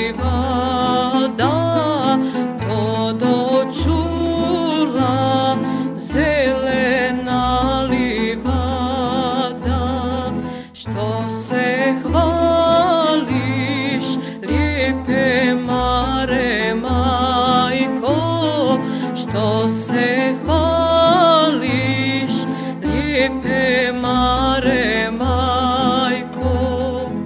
livada, to dočula zelena livada. Što se hvališ, lijepe Mare majko, što se hvališ, lijepe Mare majko.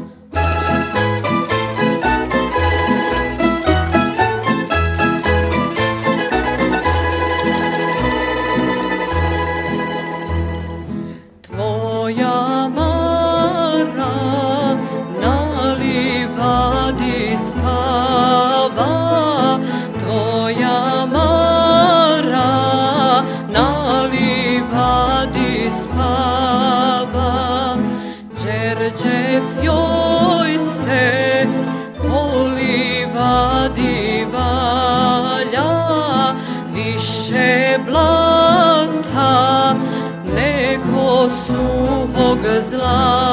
Tvoja Mara na livadi spava, tvoja Mara na livadi spava. Đerđev joj se po livadi valja, više blata nego suhog zlata.